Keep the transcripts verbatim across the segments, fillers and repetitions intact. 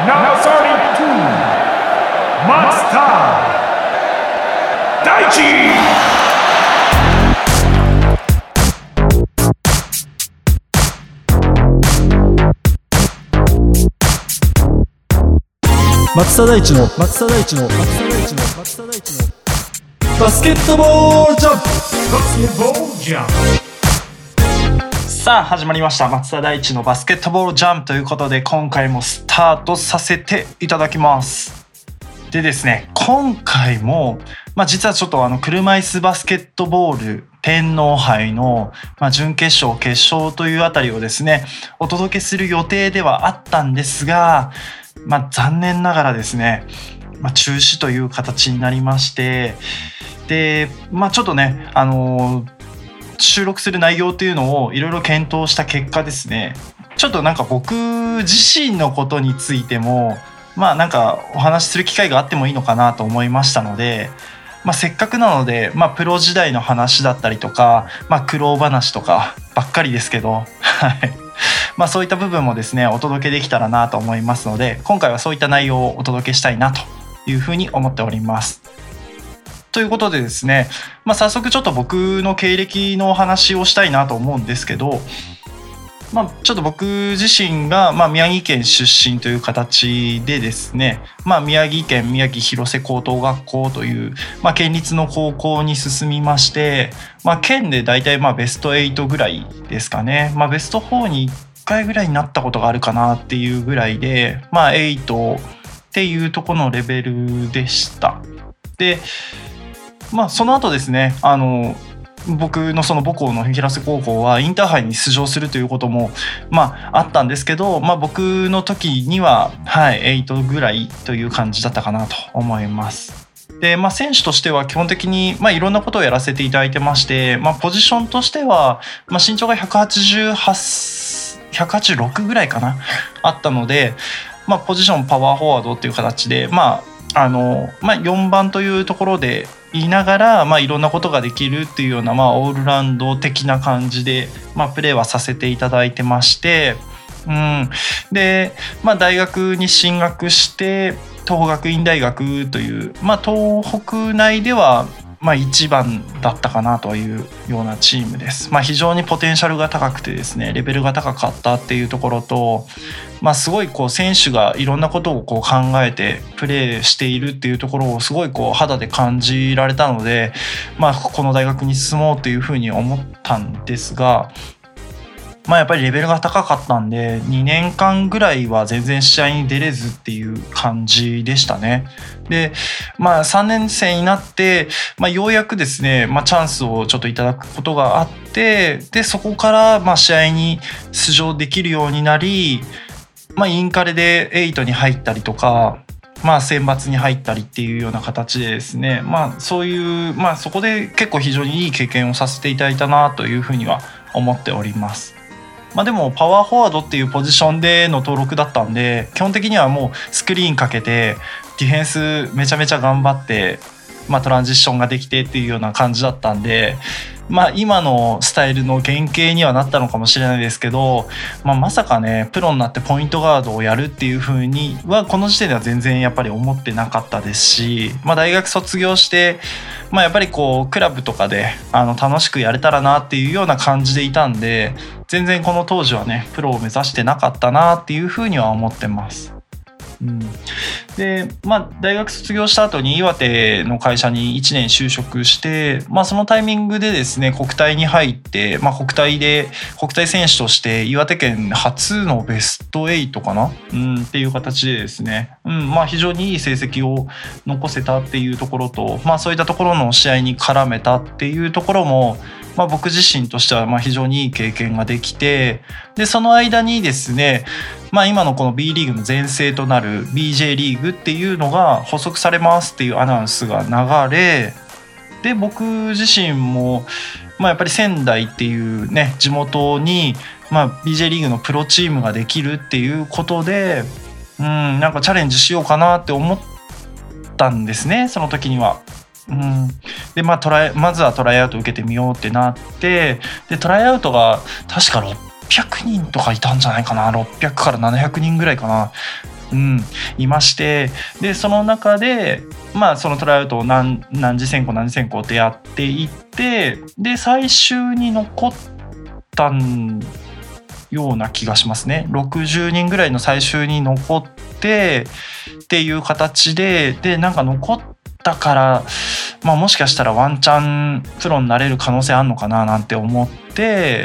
ナウサーティーツー松田大地。 松田大地の松田大地の松田大地の松田大地のバスケットボールジャンプ。 バスケットボールジャンプ。 さあ始まりました松田大地のバスケットボールジャンプということで、今回もスタートさせていただきます。でですね、今回も、まあ、実はちょっとあの車椅子バスケットボール天皇杯の、まあ、準決勝決勝というあたりをですねお届けする予定ではあったんですが、まあ、残念ながらですね、まあ、中止という形になりまして、で、まあ、ちょっとね、あのー、収録する内容というのをいろいろ検討した結果ですね、ちょっとなんか僕自身のことについてもまあなんかお話しする機会があってもいいのかなと思いましたので、まあ、せっかくなので、まあ、プロ時代の話だったりとか、まあ、苦労話とかばっかりですけどまあそういった部分もですねお届けできたらなと思いますので、今回はそういった内容をお届けしたいなというふうに思っております。ということでですね、まあ、早速ちょっと僕の経歴のお話をしたいなと思うんですけど、まあ、ちょっと僕自身がまあ宮城県出身という形でですね、まあ、宮城県宮城広瀬高等学校というまあ県立の高校に進みまして、まあ、県でだいたいまあベストはちぐらいですかね、まあ、ベストよんにいっかいぐらいになったことがあるかなっていうぐらいで、まあはちっていうところのレベルでした。で、まあ、その後ですね、あの僕のその母校の平瀬高校はインターハイに出場するということもまああったんですけど、まあ、僕の時には、はい、はちぐらいという感じだったかなと思います。で、まあ、選手としては基本的に、まあ、いろんなことをやらせていただいてまして、まあ、ポジションとしては、まあ、身長がひゃくはちじゅうはち、ひゃくはちじゅうろくぐらいかなあったので、まあ、ポジションパワーフォワードっていう形で、まああのまあ、よんばんというところで言いながら、まあ、いろんなことができるっていうような、まあ、オールラウンド的な感じで、まあ、プレーはさせていただいてまして、うん、で、まあ、大学に進学して東北学院大学という、まあ、東北内ではまあ一番だったかなというようなチームです。まあ、非常にポテンシャルが高くてですね、レベルが高かったっていうところと、まあ、すごいこう選手がいろんなことをこう考えてプレーしているっていうところをすごいこう肌で感じられたので、まあ、この大学に進もうというふうに思ったんですが、まあ、やっぱりレベルが高かったんでにねんかんぐらいは全然試合に出れずっていう感じでしたね。で、まあ、さんねん生になって、まあ、ようやくですね、まあ、チャンスをちょっといただくことがあって、でそこからまあ試合に出場できるようになり、まあ、インカレではちに入ったりとか、まあ、選抜に入ったりっていうような形でですね、まあ、そういう、まあ、そこで結構非常にいい経験をさせていただいたなというふうには思っております。まあ、でもパワーフォワードっていうポジションでの登録だったんで、基本的にはもうスクリーンかけてディフェンスめちゃめちゃ頑張って、まあ、トランジッションができてっていうような感じだったんで、まあ、今のスタイルの原型にはなったのかもしれないですけど、まあ、まさかねプロになってポイントガードをやるっていう風にはこの時点では全然やっぱり思ってなかったですし、まあ、大学卒業して、まあ、やっぱりこうクラブとかであの楽しくやれたらなっていうような感じでいたんで、全然この当時はねプロを目指してなかったなっていう風には思ってます。うん、で、まあ、大学卒業した後に岩手の会社にいちねん就職して、まあ、そのタイミングでですね国体に入って、まあ、国体で国体選手として岩手県初のベストはちかな、うん、っていう形でですね、うんまあ、非常にいい成績を残せたっていうところと、まあ、そういったところの試合に絡めたっていうところも、まあ、僕自身としてはまあ非常にいい経験ができて、でその間にですね、まあ、今のこの B リーグの全盛となる ビージェー リーグっていうのが補足されますっていうアナウンスが流れで、僕自身もまあやっぱり仙台っていうね地元にまあ ビージェー リーグのプロチームができるっていうことで、うんなんかチャレンジしようかなって思ったんですね、その時には。うん、でまあトライまずはトライアウト受けてみようってなって、でトライアウトが確かろっぴゃくにんとかいたんじゃないかな、ろっぴゃくからななひゃくにんぐらいかな。 うん、いまして、でその中で、まあ、そのトライアウトを 何, 何次選考何次選考ってやっていって、で最終に残ったような気がしますね。ろくじゅうにんぐらいの最終に残ってっていう形で、でなんか残ったから、まあ、もしかしたらワンチャンプロになれる可能性あるのかななんて思って、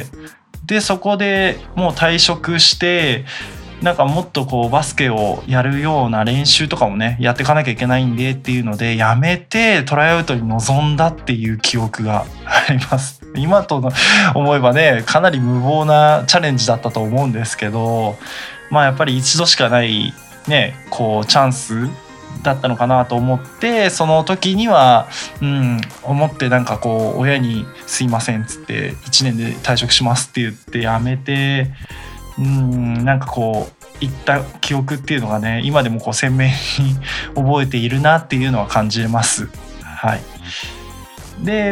でそこでもう退職して、なんかもっとこうバスケをやるような練習とかもねやっていかなきゃいけないんでっていうのでやめてトライアウトに臨んだっていう記憶があります。今と思えばねかなり無謀なチャレンジだったと思うんですけど、まあやっぱり一度しかないねこうチャンスだったのかなと思って、その時には、うん、思ってなんかこう親にすいませんっつっていちねんで退職しますって言ってやめて、うんなんかこう言った記憶っていうのがね今でもこう鮮明に覚えているなっていうのは感じます。はい、で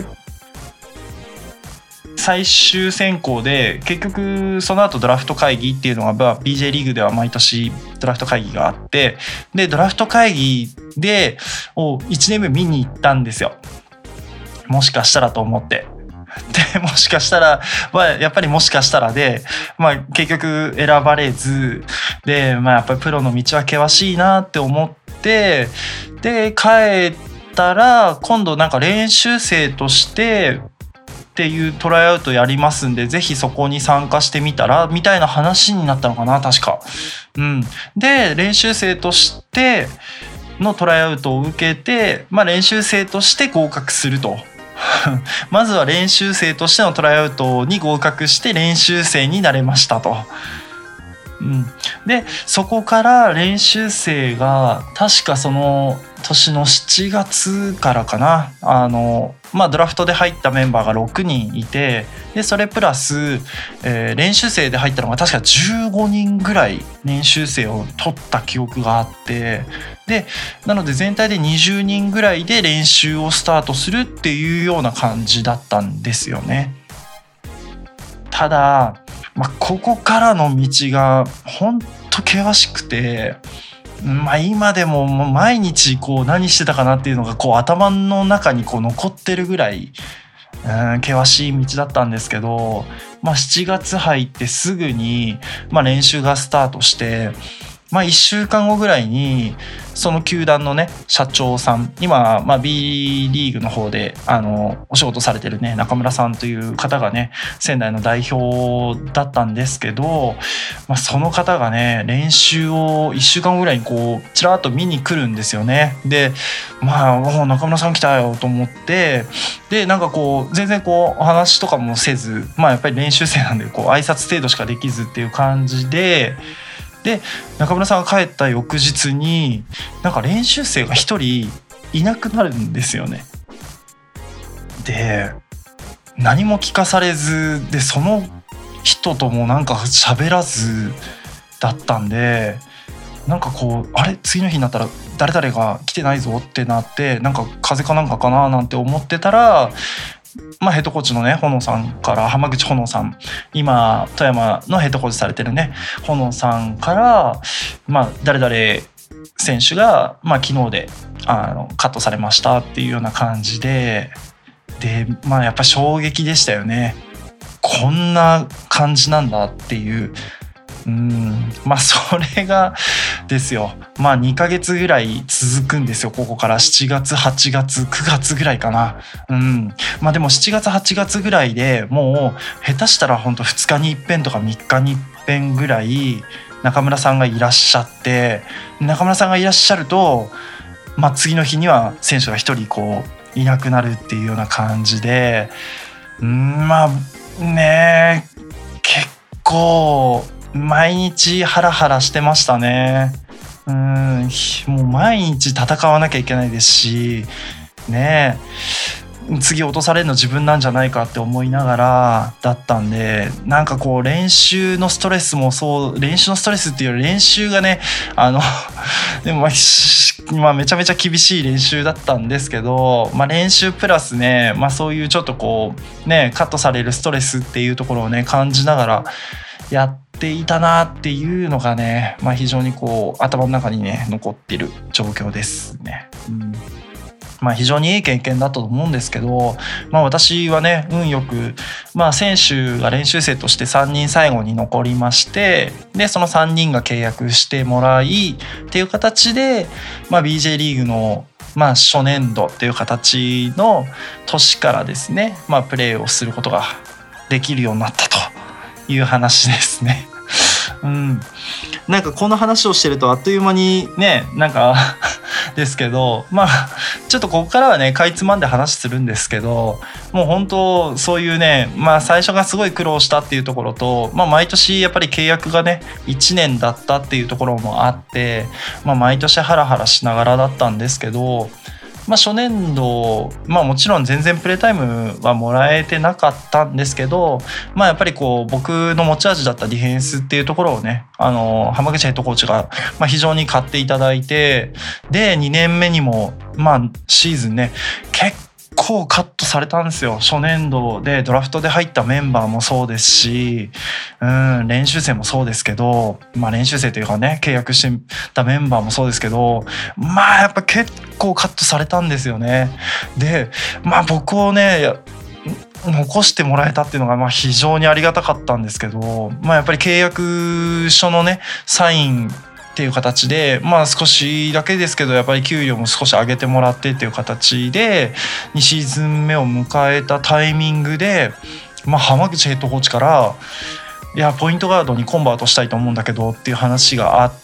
最終選考で結局その後ドラフト会議っていうのが ビージェー リーグでは毎年ドラフト会議があって、でドラフト会議でいちねんめ見に行ったんですよ。もしかしたらと思って。でもしかしたらはやっぱりもしかしたらで、まあ、結局選ばれずで、まあ、やっぱりプロの道は険しいなって思って、で帰ったら今度なんか練習生としてっていうトライアウトやりますんでぜひそこに参加してみたらみたいな話になったのかな確か。うん、で練習生としてのトライアウトを受けて、まあ、練習生として合格すると。まずは練習生としてのトライアウトに合格して練習生になれましたと。うん、でそこから練習生が確かその年のしちがつからかな、あの、まあ、ドラフトで入ったメンバーがろくにんいて、でそれプラス、えー、練習生で入ったのが確かじゅうごにんぐらい練習生を取った記憶があって、でなので全体でにじゅうにんぐらいで練習をスタートするっていうような感じだったんですよね。ただ、まあ、ここからの道が本当険しくて、まあ、今でも毎日こう何してたかなっていうのがこう頭の中にこう残ってるぐらい、うん、険しい道だったんですけど、まあ、しちがつ入ってすぐに、まあ、練習がスタートして、まあ、いっしゅうかんごぐらいにその球団のね社長さん、今、まあ、B リーグの方であのお仕事されてるね中村さんという方がね仙台の代表だったんですけど、まあ、その方がね練習をいっしゅうかんごぐらいにこうちらっと見に来るんですよね。でまあお中村さん来たよと思って、でなんかこう全然こうお話とかもせず、まあやっぱり練習生なんでこう挨拶程度しかできずっていう感じで、で中村さんが帰った翌日になんか練習生が一人いなくなるんですよね。で何も聞かされずでその人ともなんか喋らずだったんで、なんかこうあれ次の日になったら誰々が来てないぞってなって、なんか風邪かなんかかななんて思ってたら、まあ、ヘッドコーチのね炎さんから浜口炎さん、今富山のヘッドコーチされてるね炎さんから、まあ、誰々選手が、まあ、昨日であのカットされましたっていうような感じで、で、まあ、やっぱ衝撃でしたよね。こんな感じなんだっていう。うん、まあそれがですよ、まあにかげつぐらい続くんですよ。ここからしちがつはちがつくがつぐらいかな。うん、まあでもしちがつはちがつぐらいでもう下手したらほんとふつかに一遍とかみっかに一遍ぐらい中村さんがいらっしゃって、中村さんがいらっしゃると、まあ、次の日には選手が一人こういなくなるっていうような感じで、うん、まあね結構毎日ハラハラしてましたね。うん、もう毎日戦わなきゃいけないですしね、次落とされるの自分なんじゃないかって思いながらだったんで、なんかこう練習のストレスもそう、練習のストレスっていうより練習がね、あのでもまあ、まあ、めちゃめちゃ厳しい練習だったんですけど、まあ、練習プラスね、まあ、そういうちょっとこうねカットされるストレスっていうところをね感じながらやっっていたなっていうのがね、まあ、非常にこう頭の中にね残っている状況ですね。うんまあ、非常にいい経験だったと思うんですけど、まあ、私はね運よく、まあ、選手が練習生としてさんにん最後に残りまして、でそのさんにんが契約してもらいっていう形で、まあ、ビージェー リーグのまあ初年度っていう形の年からですね、まあ、プレーをすることができるようになったという話ですね。うん、なんかこの話をしてるとあっという間にねなんかですけど、まあちょっとここからはねかいつまんで話するんですけど、もう本当そういうね、まあ最初がすごい苦労したっていうところと、まあ毎年やっぱり契約がねいちねんだったっていうところもあって、まあ毎年ハラハラしながらだったんですけど、まあ、初年度、まあ、もちろん全然プレータイムはもらえてなかったんですけど、まあ、やっぱりこう僕の持ち味だったディフェンスっていうところをね、あの浜口ヘッドコーチがまあ非常に買っていただいて、でにねんめにもまあシーズンね結構カットされたんですよ。初年度でドラフトで入ったメンバーもそうですし、うん練習生もそうですけど、まあ練習生というかね契約してたメンバーもそうですけど、まあやっぱ結構カットされたんですよね。でまあ僕をね残してもらえたっていうのがまあ非常にありがたかったんですけど、まあやっぱり契約書のねサインっていう形で、まあ少しだけですけどやっぱり給料も少し上げてもらってっていう形でにシーズン目を迎えたタイミングで、まあ、浜口ヘッドコーチからいやポイントガードにコンバートしたいと思うんだけどっていう話があって、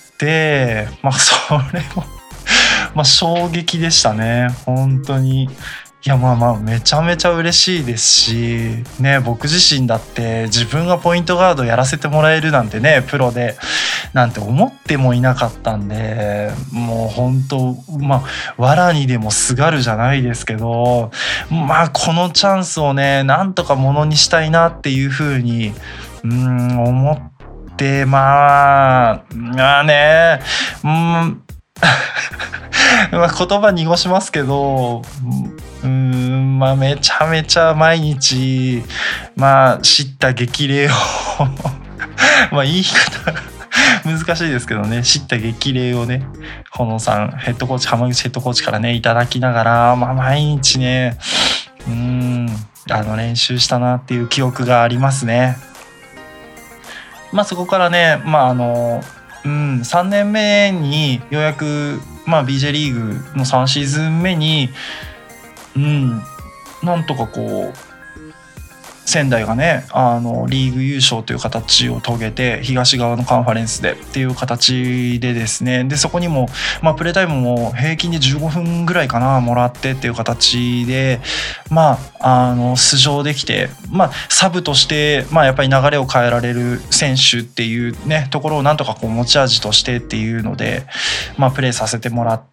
まあそれもまあ衝撃でしたね本当に。いやまあまあめちゃめちゃ嬉しいですしね、僕自身だって自分がポイントガードやらせてもらえるなんてねプロでなんて思ってもいなかったんで、もう本当まあ藁にでもすがるじゃないですけど、まあこのチャンスをねなんとかものにしたいなっていうふうにうん思ってまあまあねうんまあ言葉濁しますけどうーんまあめちゃめちゃ毎日まあ叱咤激励をまあ言い方難しいですけどね叱咤激励をね小野さんヘッドコーチ浜口ヘッドコーチからねいただきながら、まあ、毎日ねうーんあの練習したなっていう記憶がありますね。まあそこからねまああのうん、さんねんめにようやく、まあ、ビージェー リーグのさんシーズン目に、うん、なんとかこう仙台がねあのリーグ優勝という形を遂げて東側のカンファレンスでっていう形でですね、でそこにも、まあ、プレータイムも平均でじゅうごふんぐらいかなもらってっていう形で、まあ、あの出場できて、まあ、サブとして、まあ、やっぱり流れを変えられる選手っていうねところをなんとかこう持ち味としてっていうので、まあ、プレーさせてもらって。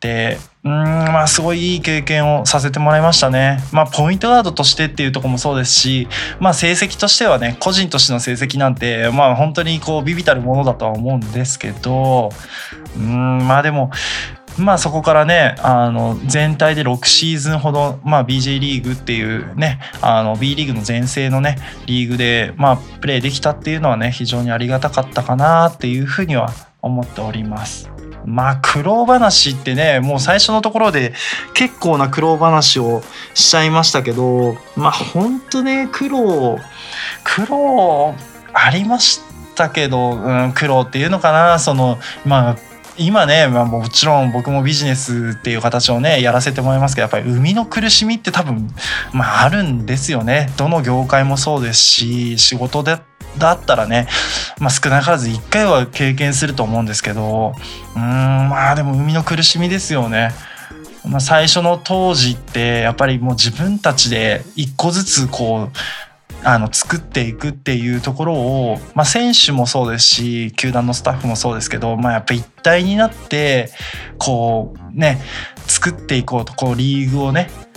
うーんまあすごいいい経験をさせてもらいましたね。まあポイントガードとしてっていうところもそうですし、まあ成績としてはね個人としての成績なんてまあ本当にこう微々たるものだとは思うんですけど、うーんまあでもまあそこからねあの全体でろくシーズンほど、まあ、ビージェー リーグっていうねあの B リーグの全盛のねリーグでまあプレーできたっていうのはね非常にありがたかったかなっていうふうには思っております。まあ苦労話ってねもう最初のところで結構な苦労話をしちゃいましたけど、まあほんとね苦労苦労ありましたけど、うん、苦労っていうのかなそのまあ今ね、まあ、もちろん僕もビジネスっていう形をねやらせてもらいますけどやっぱり生みの苦しみって多分、まあ、あるんですよね。どの業界もそうですし仕事でだったらね、まあ、少なからずいっかいは経験すると思うんですけどうーんまあでも生みの苦しみですよね。まあ、最初の当時ってやっぱりもう自分たちで一個ずつこうあの作っていくっていうところを、まあ、選手もそうですし球団のスタッフもそうですけど、まあ、やっぱ一体になってこうね作っていこうとこうリーグをね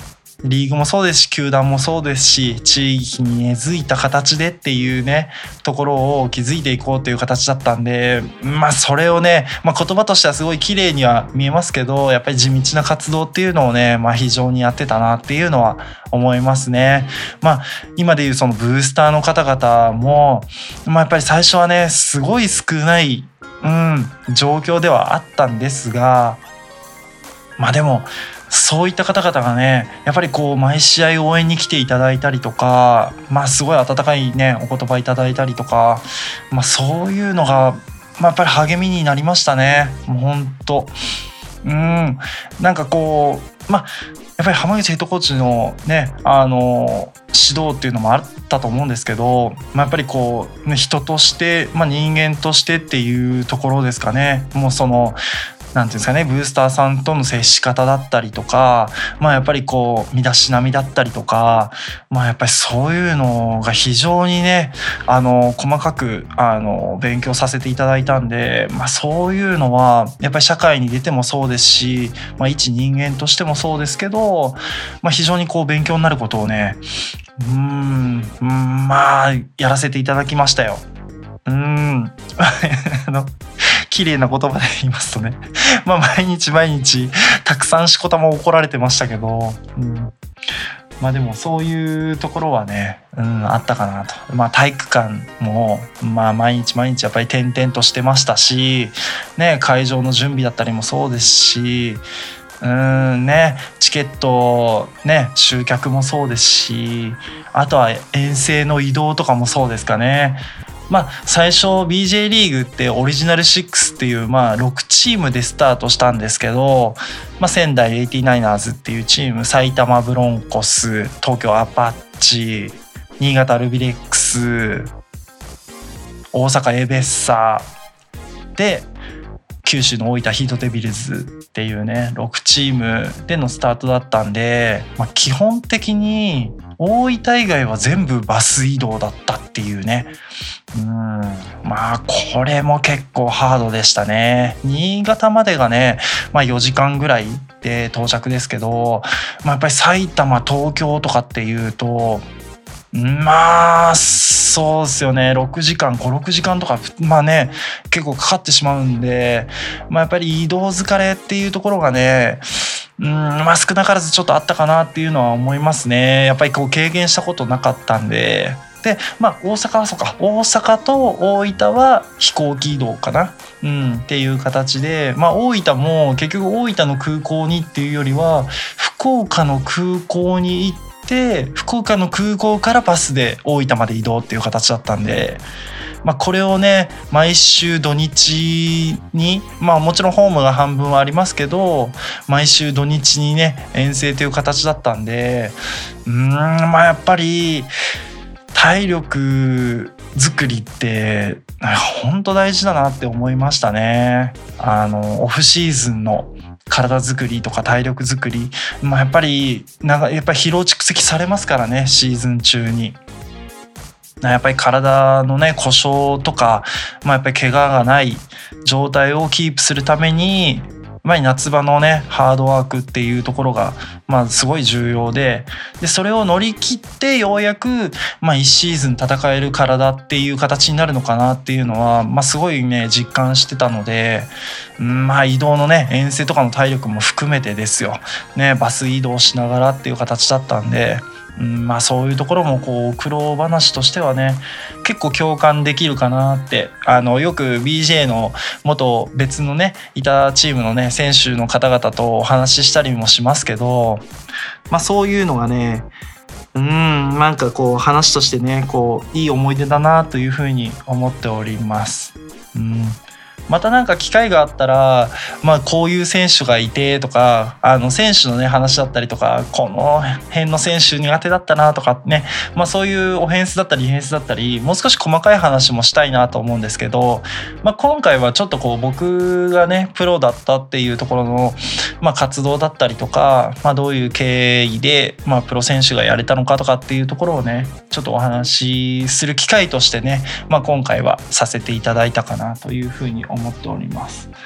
リーグもそうですし球団もそうですし地域に根付いた形でっていうねところを築いていこうという形だったんで、まあそれをね、まあ、言葉としてはすごい綺麗には見えますけどやっぱり地道な活動っていうのをね、まあ、非常にやってたなっていうのは思いますね。まあ今でいうそのブースターの方々も、まあ、やっぱり最初はねすごい少ないうん、状況ではあったんですが、まあでもそういった方々がねやっぱりこう毎試合応援に来ていただいたりとか、まあすごい温かいねお言葉いただいたりとか、まあそういうのが、まあ、やっぱり励みになりましたね。もう本当うんなんかこうまあやっぱり浜口ヘッドコーチのねあの指導っていうのもあったと思うんですけど、まあ、やっぱりこう人として、まあ、人間としてっていうところですかね。もうそのなんていうんですかねブースターさんとの接し方だったりとか、まあやっぱりこう身だしなみだったりとか、まあやっぱりそういうのが非常にねあの細かくあの勉強させていただいたんで、まあそういうのはやっぱり社会に出てもそうですし、まあ一人間としてもそうですけど、まあ非常にこう勉強になることをねうーんまあやらせていただきましたよ。うーんあの綺麗な言葉で言いますとねまあ毎日毎日たくさんしこたま怒られてましたけど、うん、まあでもそういうところはね、うん、あったかなと。まあ体育館もまあ毎日毎日やっぱり転々としてましたし、ね、会場の準備だったりもそうですし、うんね、チケット、ね、集客もそうですし、あとは遠征の移動とかもそうですかね。まあ、最初 ビージェー リーグってオリジナルろくっていうまあろくチームでスタートしたんですけど、まあ、仙台エイティナイナーズっていうチーム、埼玉ブロンコス、東京アパッチ、新潟アルビレックス、大阪エベッサで九州の大分ヒートデビルズっていうねろくチームでのスタートだったんで、まあ、基本的に大分以外は全部バス移動だったっていうね。うんまあこれも結構ハードでしたね。新潟までがね、まあ、よじかんぐらいで到着ですけど、まあ、やっぱり埼玉東京とかっていうとまあそうですよねろくじかんごろくじかんとかまあね結構かかってしまうんで、まあ、やっぱり移動疲れっていうところがねうんまあ少なからずちょっとあったかなっていうのは思いますね。やっぱりこう経験したことなかったんで。でまあ大阪はそうか大阪と大分は飛行機移動かな、うん、っていう形で、まあ大分も結局大分の空港にっていうよりは福岡の空港に行って福岡の空港からバスで大分まで移動っていう形だったんで、まあ、これをね毎週土日にまあもちろんホームが半分はありますけど毎週土日にね遠征という形だったんでうーんまあやっぱり体力作りって本当大事だなって思いましたね。あのオフシーズンの体作りとか体力作り、まあ、やっぱりなんかやっぱり疲労蓄積されますからねシーズン中に。やっぱり体のね故障とか、まあ、やっぱり怪我がない状態をキープするためにまあ、夏場のねハードワークっていうところがまあすごい重要で、でそれを乗り切ってようやくまあいちシーズン戦える体っていう形になるのかなっていうのはまあすごいね実感してたので、まあ移動のね遠征とかの体力も含めてですよねバス移動しながらっていう形だったんで。うん、まあそういうところもこう苦労話としてはね結構共感できるかなってあのよく ビージェー の元別のねいたチームのね選手の方々とお話ししたりもしますけど、まあそういうのがねうんなんかこう話としてねこういい思い出だなというふうに思っております。うんまたなんか機会があったら、まあ、こういう選手がいてとかあの選手のね話だったりとかこの辺の選手苦手だったなとかね、まあ、そういうオフェンスだったりディフェンスだったりもう少し細かい話もしたいなと思うんですけど、まあ、今回はちょっとこう僕がねプロだったっていうところの、まあ、活動だったりとか、まあ、どういう経緯で、まあ、プロ選手がやれたのかとかっていうところをねちょっとお話しする機会としてね、まあ、今回はさせていただいたかなというふうに思っております。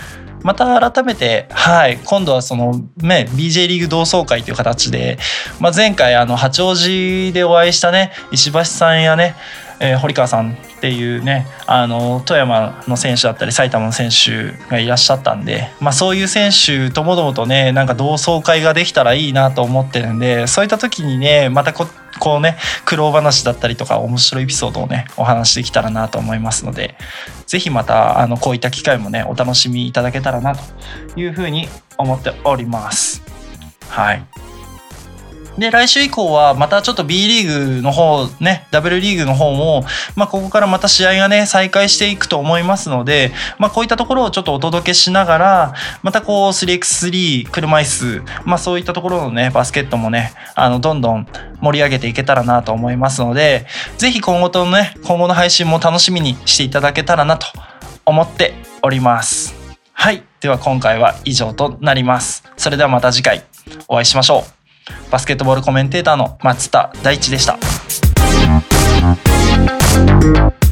また改めて、はい、今度はその、ね、ビージェー リーグ同窓会という形で、まあ、前回あの八王子でお会いしたね石橋さんやね、えー、堀川さんっていうねあの富山の選手だったり埼玉の選手がいらっしゃったんで、まあ、そういう選手ともどもとねなんか同窓会ができたらいいなと思ってるんで、そういった時にねまたここうね苦労話だったりとか面白いエピソードをねお話しできたらなと思いますので、ぜひまたあのこういった機会もねお楽しみいただけたらなというふうに思っております。はい。で来週以降はまたちょっと B リーグの方ね W リーグの方も、まあ、ここからまた試合がね再開していくと思いますので、まあ、こういったところをちょっとお届けしながらまたこう スリーエックススリー 車椅子、まあ、そういったところのねバスケットもねあのどんどん盛り上げていけたらなと思いますので、ぜひ今後とのね今後の配信も楽しみにしていただけたらなと思っております。はい、では今回は以上となります。それではまた次回お会いしましょう。バスケットボールコメンテーターの松田大地でした。